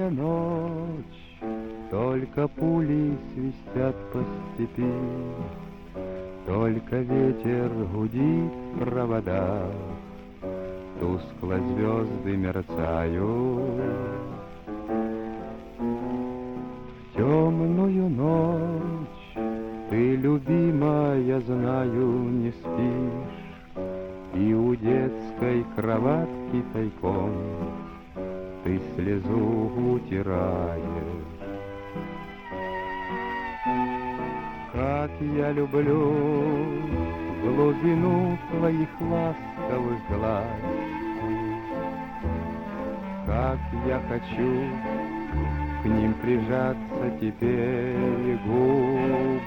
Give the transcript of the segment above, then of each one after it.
темная ночь, только пули свистят по степи, только ветер гудит в проводах, тускло звезды мерцают. В темную ночь ты, любимая, знаю, не спишь, и у детской кроватки тайком ты слезу утираешь. Как я люблю глубину твоих ласковых глаз, как я хочу к ним прижаться теперь губами.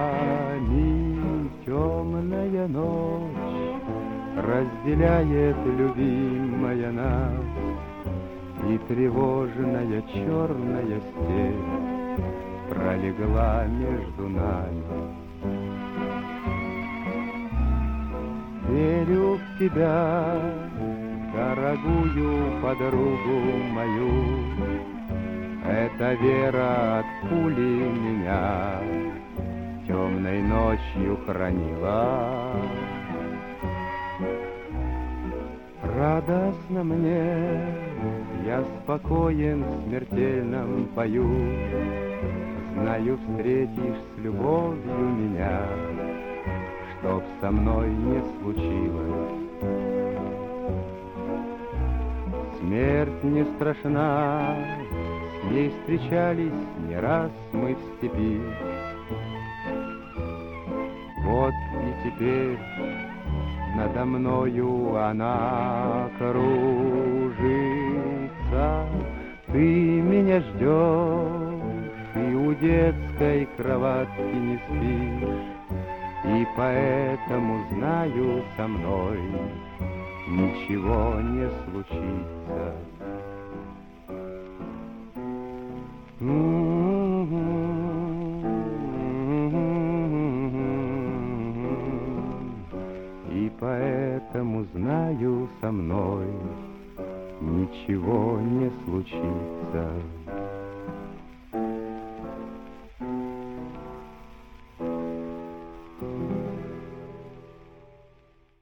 Темная ночь разделяет, любимая, нас, и тревожная черная степь пролегла между нами. Верю в тебя, дорогую подругу мою, эта вера от пули меня темной ночью хранила. Радостно мне, я спокоен в смертельном бою, знаю, встретишь с любовью меня, чтоб со мной не случилось. Смерть не страшна, с ней встречались не раз мы в степи. Вот и теперь надо мною она кружится. Ты меня ждешь и у детской кроватки не спишь, и поэтому знаю, со мной ничего не случится. И поэтому знаю, со мной ничего не случится.